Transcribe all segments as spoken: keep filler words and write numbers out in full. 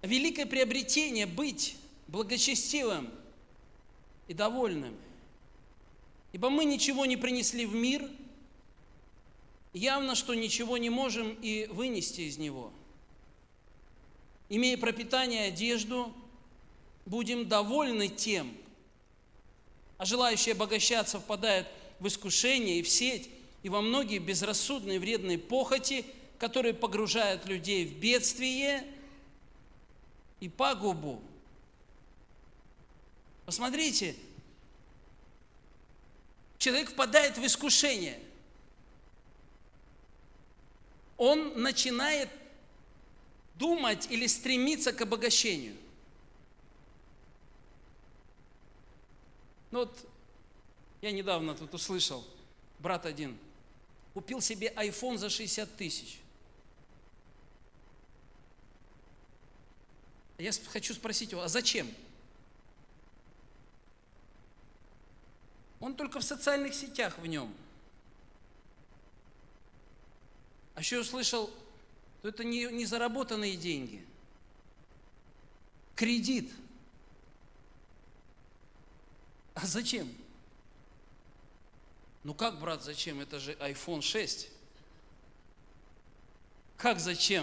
великое приобретение быть благочестивым и довольным. Ибо мы ничего не принесли в мир, явно, что ничего не можем и вынести из него. Имея пропитание и одежду, будем довольны тем, а желающие обогащаться впадают в искушение и в сеть, и во многие безрассудные вредные похоти, которые погружают людей в бедствие и пагубу. Посмотрите, человек впадает в искушение. Он начинает думать или стремиться к обогащению. Ну вот, я недавно тут услышал, брат один купил себе айфон за шестьдесят тысяч. Я хочу спросить его, а зачем? Он только в социальных сетях в нем. А еще услышал, что это не, не заработанные деньги. Кредит. А зачем? Ну как, брат, зачем? Это же айфон шесть. Как зачем?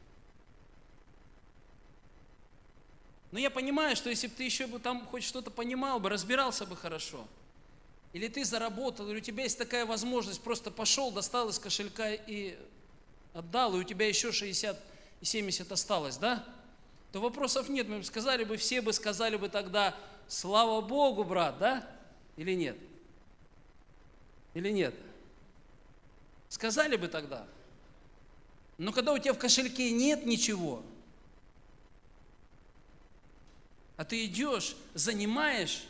Но я понимаю, что если бы ты еще бы там хоть что-то понимал бы, разбирался бы хорошо. Или ты заработал, или у тебя есть такая возможность, просто пошел, достал из кошелька и отдал, и у тебя еще шестьдесят и семьдесят осталось, да? То вопросов нет, мы бы сказали бы, все бы сказали бы тогда, слава Богу, брат, да? Или нет? Или нет? Сказали бы тогда. Но когда у тебя в кошельке нет ничего, а ты идешь, занимаешь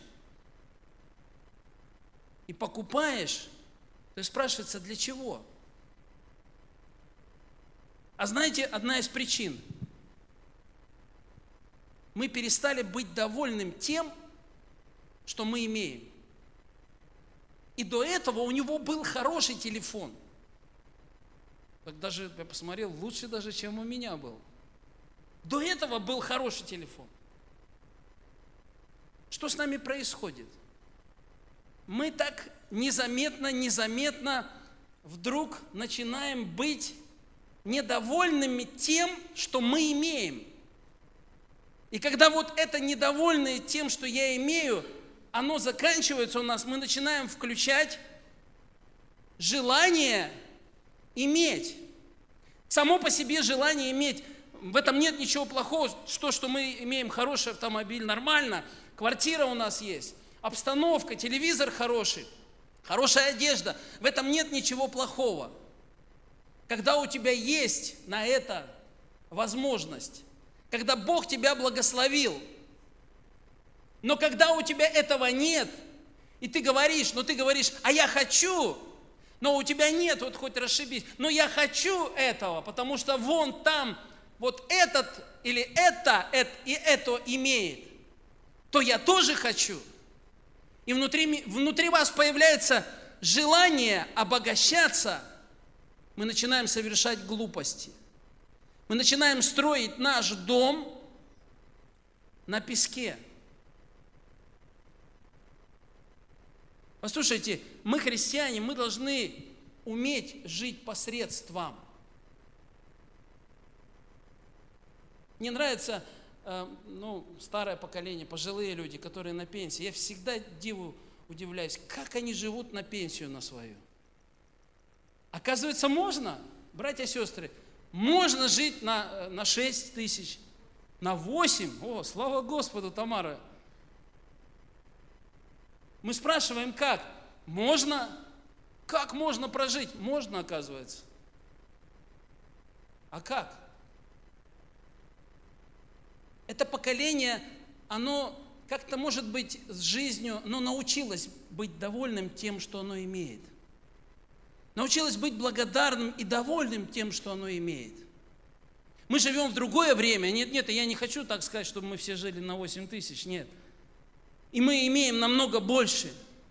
и покупаешь, то спрашивается, для чего? А знаете, одна из причин. Мы перестали быть довольным тем, что мы имеем. И до этого у него был хороший телефон. Так даже, я посмотрел, лучше даже, чем у меня был. До этого был хороший телефон. Что с нами происходит? Мы так незаметно, незаметно вдруг начинаем быть недовольными тем, что мы имеем. И когда вот это недовольное тем, что я имею, оно заканчивается у нас, мы начинаем включать желание иметь. Само по себе желание иметь, в этом нет ничего плохого, то, что мы имеем хороший автомобиль, нормально, квартира у нас есть, обстановка, телевизор хороший, хорошая одежда, в этом нет ничего плохого. Когда у тебя есть на это возможность, когда Бог тебя благословил, но когда у тебя этого нет, и ты говоришь, но ты говоришь, а я хочу, но у тебя нет, вот хоть расшибись, но я хочу этого, потому что вон там вот этот или это, это и это имеет, то я тоже хочу. И внутри, внутри вас появляется желание обогащаться, мы начинаем совершать глупости. Мы начинаем строить наш дом на песке. Послушайте, мы христиане, мы должны уметь жить посредством. Мне нравится, э, ну, старое поколение, пожилые люди, которые на пенсии. Я всегда диву удивляюсь, как они живут на пенсию на свою. Оказывается, можно, братья и сестры, можно жить на, на шесть тысяч, на восемь. О, слава Господу, Тамара. Мы спрашиваем, как? Можно? Как можно прожить? Можно, оказывается. А как? Это поколение, оно как-то, может быть, с жизнью, но научилось быть довольным тем, что оно имеет. Научилось быть благодарным и довольным тем, что оно имеет. Мы живем в другое время. Нет, нет, я не хочу так сказать, чтобы мы все жили на восемь тысяч. Нет. И мы имеем намного больше.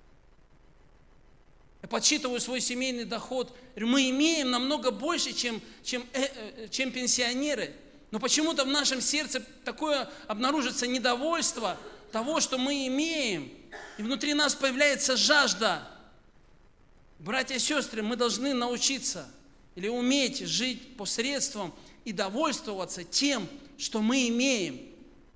Я подсчитываю свой семейный доход. Мы имеем намного больше, чем, чем, чем пенсионеры. Но почему-то в нашем сердце такое обнаружится недовольство того, что мы имеем. И внутри нас появляется жажда. Братья и сестры, мы должны научиться или уметь жить посредством и довольствоваться тем, что мы имеем.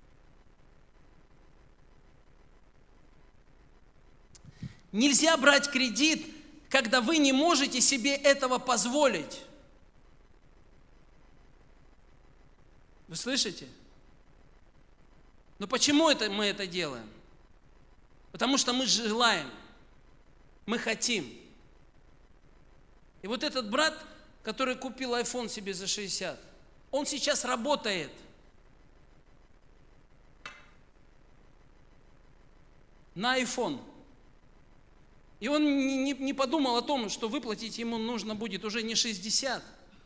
Нельзя брать кредит, когда вы не можете себе этого позволить. Вы слышите? Но почему это мы это делаем? Потому что мы желаем, мы хотим. И вот этот брат, который купил айфон себе за шестьдесят, он сейчас работает. На айфон. И он не, не, не подумал о том, что выплатить ему нужно будет уже не шестьдесят,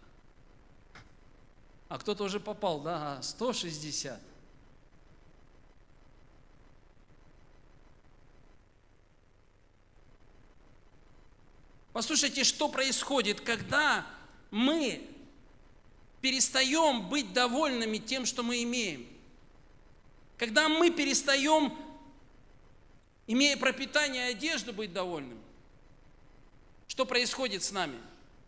а кто-то уже попал, да, сто шестьдесят. Послушайте, что происходит, когда мы перестаем быть довольными тем, что мы имеем. Когда мы перестаем, имея пропитание и одежду, быть довольным. Что происходит с нами?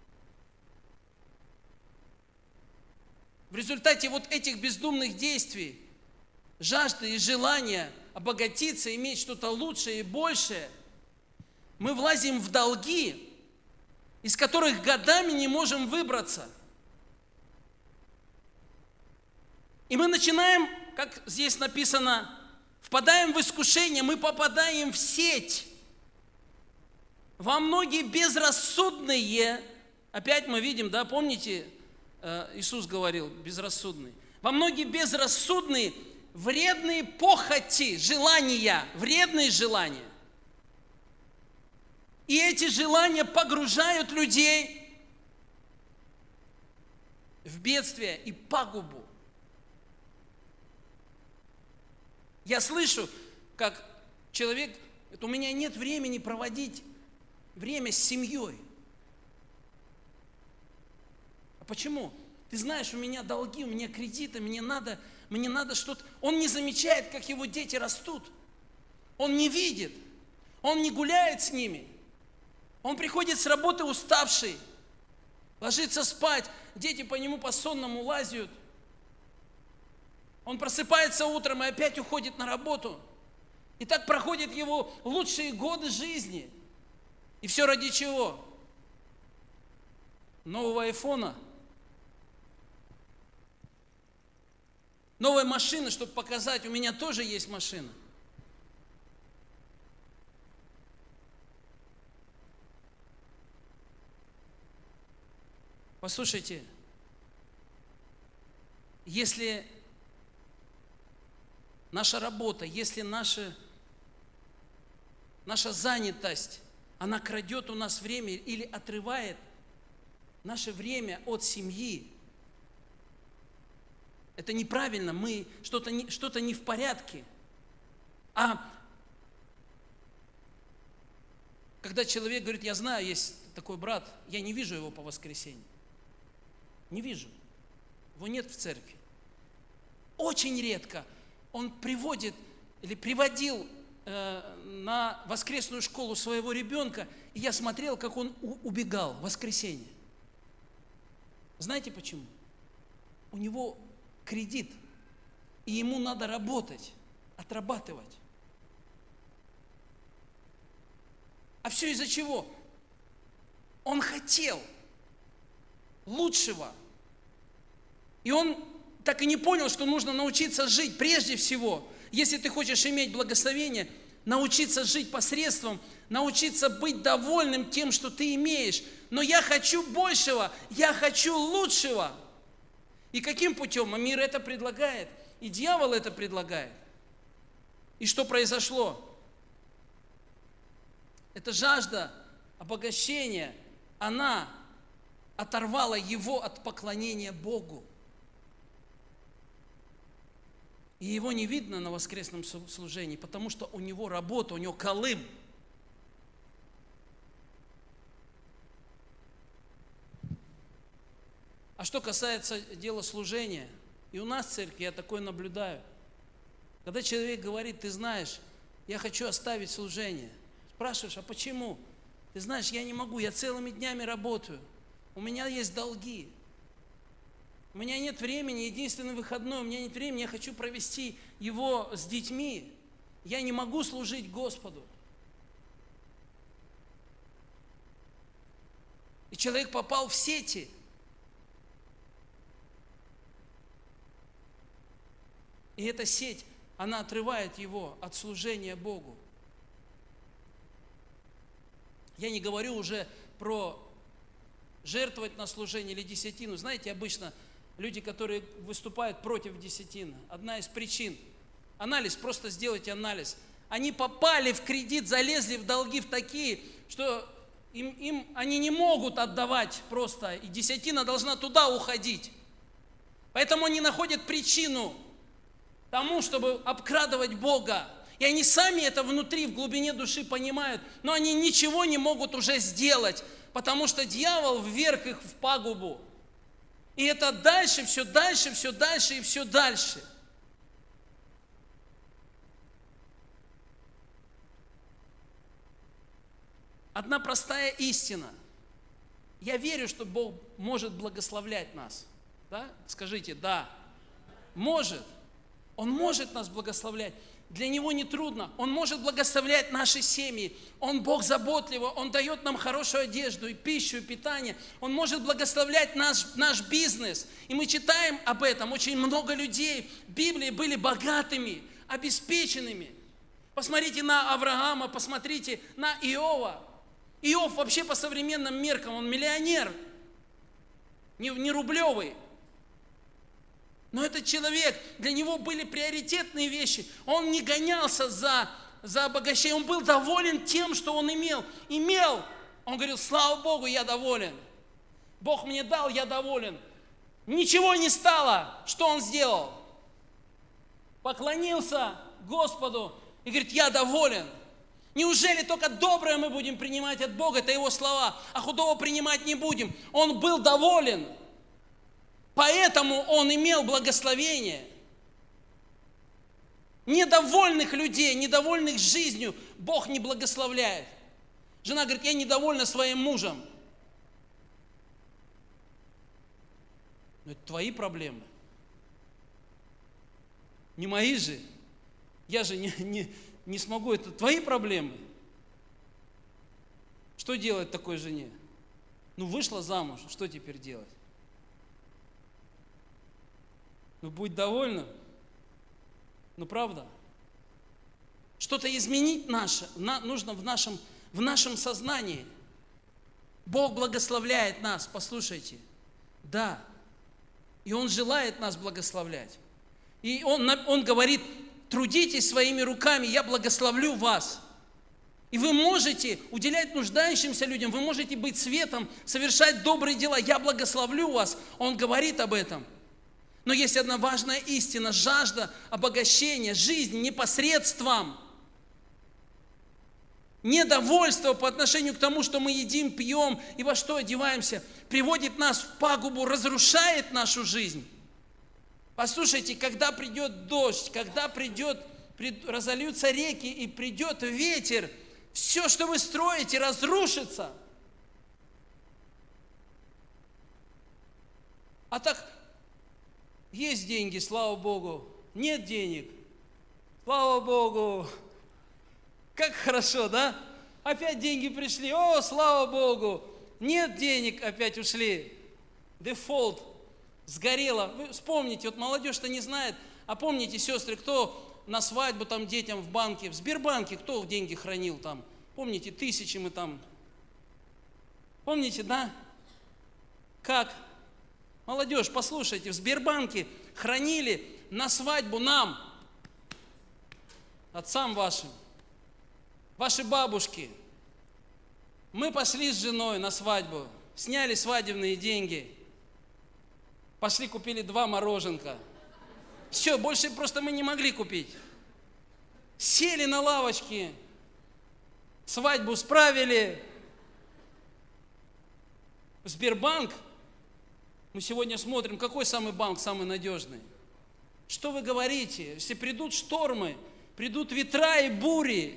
В результате вот этих бездумных действий, жажды и желания обогатиться, иметь что-то лучшее и большее, мы влазим в долги, из которых годами не можем выбраться. И мы начинаем, как здесь написано, впадаем в искушение, мы попадаем в сеть. Во многие безрассудные, опять мы видим, да, помните, Иисус говорил, безрассудный. Во многие безрассудные, вредные похоти, желания, вредные желания. И эти желания погружают людей в бедствие и пагубу. Я слышу, как человек, у меня нет времени проводить время с семьей. А почему? Ты знаешь, у меня долги, у меня кредиты, мне надо, мне надо что-то. Он не замечает, как его дети растут. Он не видит, он не гуляет с ними. Он приходит с работы уставший, ложится спать, дети по нему по сонному лазят. Он просыпается утром и опять уходит на работу. И так проходят его лучшие годы жизни. И все ради чего? Нового айфона. Новой машины, чтобы показать, у меня тоже есть машина. Послушайте, если наша работа, если наша, наша занятость, она крадет у нас время или отрывает наше время от семьи, это неправильно, мы что-то не, что-то не в порядке. А когда человек говорит, я знаю, есть такой брат, я не вижу его по воскресеньям. Не вижу. Его нет в церкви. Очень редко он приводит или приводил э, на воскресную школу своего ребенка, и я смотрел, как он у- убегал в воскресенье. Знаете почему? У него кредит, и ему надо работать, отрабатывать. А все из-за чего? Он хотел лучшего. И он так и не понял, что нужно научиться жить прежде всего. Если ты хочешь иметь благословение, научиться жить посредством, научиться быть довольным тем, что ты имеешь. Но я хочу большего, я хочу лучшего. И каким путем? А мир это предлагает, и дьявол это предлагает. И что произошло? Эта жажда обогащения, она оторвала его от поклонения Богу. И его не видно на воскресном служении, потому что у него работа, у него колым. А что касается дела служения, И у нас в церкви я такое наблюдаю. Когда человек говорит, ты знаешь, я хочу оставить служение. Спрашиваешь, а почему? Ты знаешь, я не могу, я целыми днями работаю. У меня есть долги. У меня нет времени, единственный выходной, у меня нет времени, я хочу провести его с детьми. Я не могу служить Господу. И человек попал в сети. И эта сеть, она отрывает его от служения Богу. Я не говорю уже про жертвовать на служение или десятину. Знаете, обычно люди, которые выступают против десятины, одна из причин, анализ, просто сделайте анализ. Они попали в кредит, залезли в долги в такие, что им, им они не могут отдавать просто, и десятина должна туда уходить. Поэтому они находят причину тому, чтобы обкрадывать Бога. И они сами это внутри, в глубине души понимают, но они ничего не могут уже сделать, потому что дьявол вверг их в пагубу. И это дальше, все дальше, все дальше и все дальше. Одна простая истина. Я верю, что Бог может благословлять нас. Да? Скажите, да. Может. Он может нас благословлять. Для Него не трудно. Он может благословлять наши семьи. Он Бог заботливый. Он дает нам хорошую одежду и пищу, и питание. Он может благословлять наш, наш бизнес. И мы читаем об этом. Очень много людей в Библии были богатыми, обеспеченными. Посмотрите на Авраама, посмотрите на Иова. Иов вообще по современным меркам, он миллионер. Не, не рублевый. Но этот человек, для него были приоритетные вещи. Он не гонялся за, за обогащением. Он был доволен тем, что он имел. Имел. Он говорил, слава Богу, я доволен. Бог мне дал, я доволен. Ничего не стало. Что он сделал? Поклонился Господу и говорит, я доволен. Неужели только доброе мы будем принимать от Бога? Это его слова. А худого принимать не будем. Он был доволен. Поэтому он имел благословение. Недовольных людей, недовольных жизнью Бог не благословляет. Жена говорит, я недовольна своим мужем. Но это твои проблемы. Не мои же. Я же не, не, не смогу. Это твои проблемы. Что делать такой жене? Ну, вышла замуж, что теперь делать? Ну, будь довольна. Ну, правда. Что-то изменить наше, на, нужно в нашем, в нашем сознании. Бог благословляет нас, послушайте. Да. И Он желает нас благословлять. И Он, он говорит, трудитесь своими руками, я благословлю вас. И вы можете уделять нуждающимся людям, вы можете быть светом, совершать добрые дела, я благословлю вас. Он говорит об этом. Но есть одна важная истина, жажда обогащения, жизнь непосредством. Недовольство по отношению к тому, что мы едим, пьем и во что одеваемся, приводит нас в пагубу, разрушает нашу жизнь. Послушайте, когда придет дождь, когда придет, разольются реки и придет ветер, все, что вы строите, разрушится. А так... Есть деньги, слава Богу. Нет денег. Слава Богу. Как хорошо, да? Опять деньги пришли. О, слава Богу. Нет денег, опять ушли. Дефолт. Сгорело. Вы вспомните, вот молодежь-то не знает. А помните, сестры, кто на свадьбу там детям в банке, в Сбербанке, кто деньги хранил там? Помните, тысячи мы там. Помните, да? Как? Молодежь, послушайте, в Сбербанке хранили на свадьбу нам, отцам вашим, ваши бабушки. Мы пошли с женой на свадьбу, сняли свадебные деньги, пошли купили два мороженка. Все, больше просто мы не могли купить. Сели на лавочке, свадьбу справили. Сбербанк. Мы сегодня смотрим, какой самый банк самый надежный. Что вы говорите? Если придут штормы, придут ветра и бури,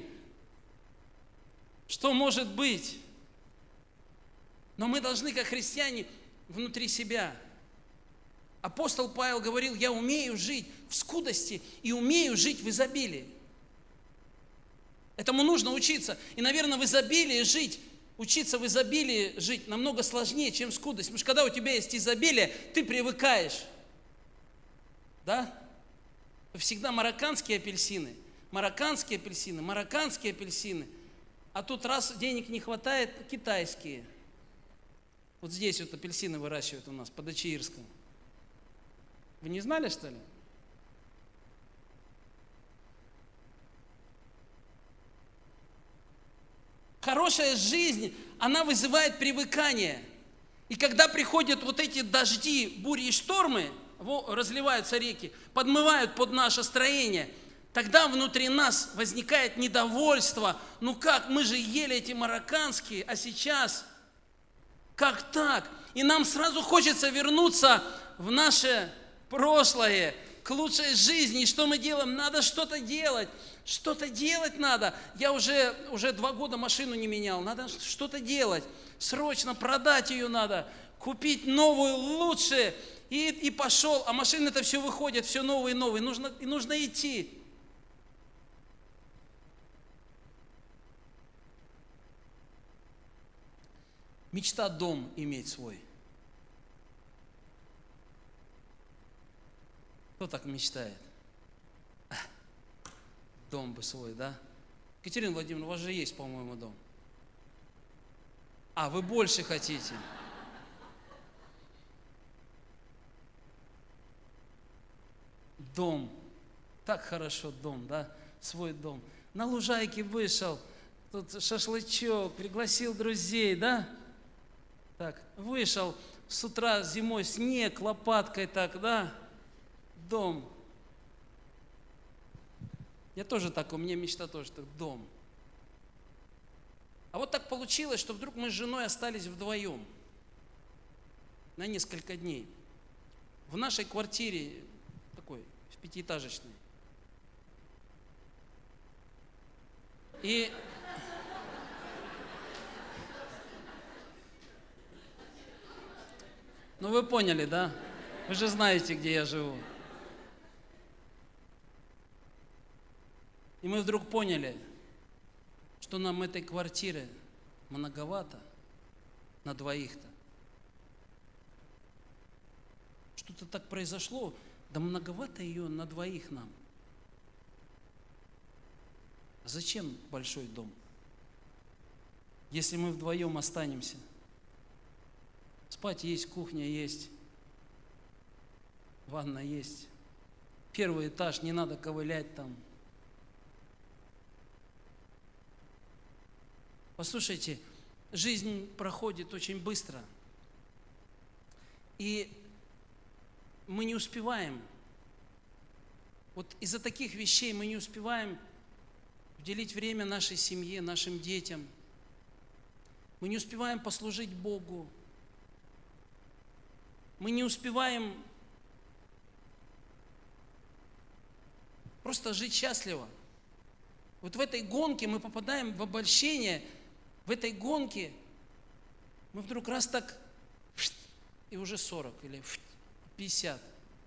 что может быть? Но мы должны, как христиане, внутри себя. Апостол Павел говорил: я умею жить в скудости и умею жить в изобилии. Этому нужно учиться. И, наверное, в изобилии жить, учиться в изобилии жить намного сложнее, чем в скудости. Потому что когда у тебя есть изобилие, ты привыкаешь. Да? Всегда марокканские апельсины, марокканские апельсины, марокканские апельсины. А тут раз денег не хватает, китайские. Вот здесь вот апельсины выращивают у нас, под Ачиирском. Вы не знали, что ли? Хорошая жизнь, она вызывает привыкание. И когда приходят вот эти дожди, бури и штормы, разливаются реки, подмывают под наше строение, тогда внутри нас возникает недовольство. Ну как, мы же ели эти марокканские, а сейчас как так? И нам сразу хочется вернуться в наше прошлое, к лучшей жизни. И что мы делаем? Надо что-то делать. Что-то делать надо. Я уже, уже два года машину не менял. Надо что-то делать. Срочно продать ее надо. Купить новую, лучше. И, и пошел. А машины-то все выходят, все новые и новые. Нужно, и нужно идти. Мечта дом иметь свой. Кто так мечтает? Дом бы свой, да? Екатерина Владимировна, у вас же есть, по-моему, дом. А, вы больше хотите. Дом. Так хорошо дом, да? Свой дом. На лужайке вышел, тут шашлычок, пригласил друзей, да? Так, вышел с утра зимой снег, лопаткой так, да? Дом. Я тоже так, у меня мечта тоже так, дом. А вот так получилось, что вдруг мы с женой остались вдвоем на несколько дней. В нашей квартире, такой, в пятиэтажечной. И ну вы поняли, да? Вы же знаете, где я живу. И мы вдруг поняли, что нам этой квартиры многовато на двоих-то. Что-то так произошло, да многовато ее на двоих нам. Зачем большой дом, если мы вдвоем останемся? Спать есть, кухня есть, ванна есть. Первый этаж, не надо ковылять там. Послушайте, жизнь проходит очень быстро. И мы не успеваем. Вот из-за таких вещей мы не успеваем уделить время нашей семье, нашим детям. Мы не успеваем послужить Богу. Мы не успеваем просто жить счастливо. Вот в этой гонке мы попадаем в обольщение. В этой гонке мы вдруг раз так, и уже сорок или пятьдесят.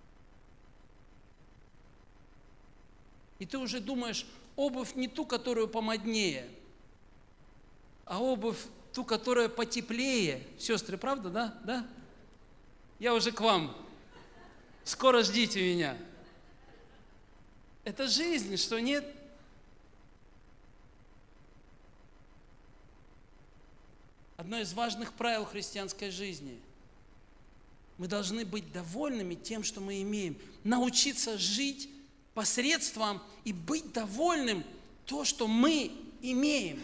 И ты уже думаешь, обувь не ту, которую помоднее, а обувь ту, которая потеплее. Сестры, правда, да? Да? Я уже к вам. Скоро ждите меня. Это жизнь, что нет? Одно из важных правил христианской жизни. Мы должны быть довольными тем, что мы имеем. Научиться жить посредством и быть довольным то, что мы имеем.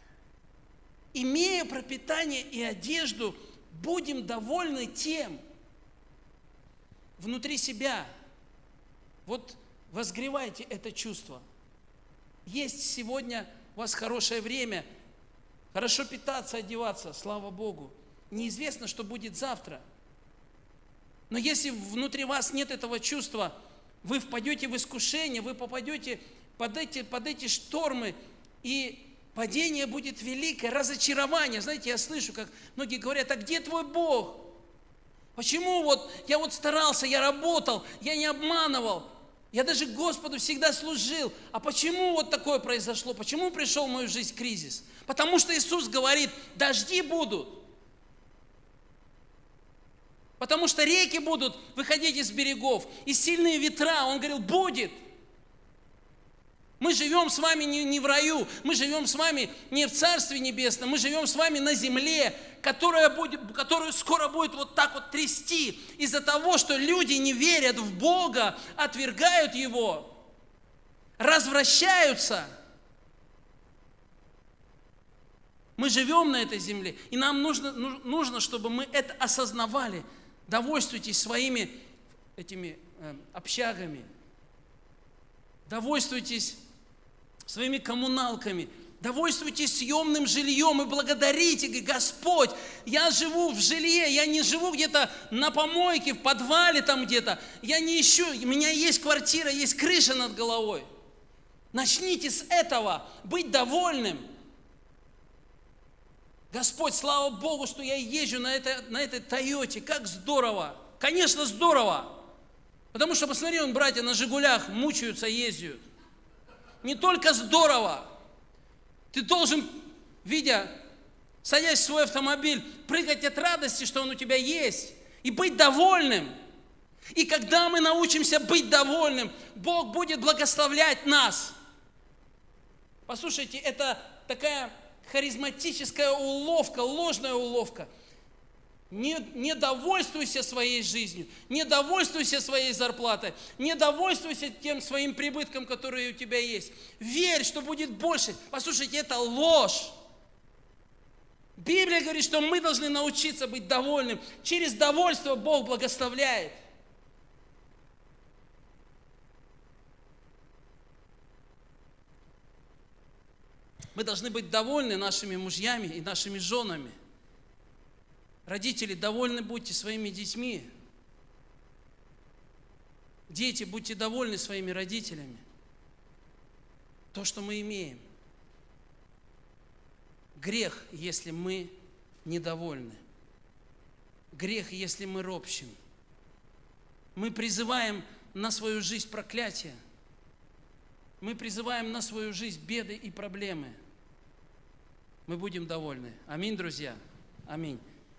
Имея пропитание и одежду, будем довольны тем внутри себя. Вот возгревайте это чувство. Есть сегодня у вас хорошее время, хорошо питаться, одеваться, слава Богу. Неизвестно, что будет завтра. Но если внутри вас нет этого чувства, вы впадете в искушение, вы попадете под эти, под эти штормы, и падение будет великое, разочарование. Знаете, я слышу, как многие говорят: а где твой Бог? Почему вот я вот старался, я работал, я не обманывал, я даже Господу всегда служил. А почему вот такое произошло? Почему пришел в мою жизнь кризис? Потому что Иисус говорит: дожди будут. Потому что реки будут выходить из берегов, и сильные ветра. Он говорил: будет. Мы живем с вами не, не в раю, мы живем с вами не в Царстве Небесном, мы живем с вами на земле, которая будет, которую скоро будет вот так вот трясти из-за того, что люди не верят в Бога, отвергают Его, развращаются. Мы живем на этой земле, и нам нужно, нужно, чтобы мы это осознавали. Довольствуйтесь своими этими э, общагами, довольствуйтесь своими коммуналками, довольствуйтесь съемным жильем и благодарите: Господь, я живу в жилье, я не живу где-то на помойке, в подвале там где-то, я не ищу, у меня есть квартира, есть крыша над головой. Начните с этого, быть довольным. Господь, слава Богу, что я езжу на этой, на этой Тойоте, как здорово. Конечно, здорово. Потому что, посмотри, он, братья, на «Жигулях» мучаются, ездят. Не только здорово. Ты должен, видя, садясь в свой автомобиль, прыгать от радости, что он у тебя есть, и быть довольным. И когда мы научимся быть довольным, Бог будет благословлять нас. Послушайте, это такая харизматическая уловка, ложная уловка. Не, не довольствуйся своей жизнью, не довольствуйся своей зарплатой, не довольствуйся тем своим прибытком, который у тебя есть. Верь, что будет больше. Послушайте, это ложь. Библия говорит, что мы должны научиться быть довольным. Через довольство Бог благословляет. Мы должны быть довольны нашими мужьями и нашими женами. Родители, довольны будьте своими детьми. Дети, будьте довольны своими родителями. То, что мы имеем. Грех, если мы недовольны. Грех, если мы ропщим. Мы призываем на свою жизнь проклятие. Мы призываем на свою жизнь беды и проблемы. Мы будем довольны. Аминь, друзья. Аминь.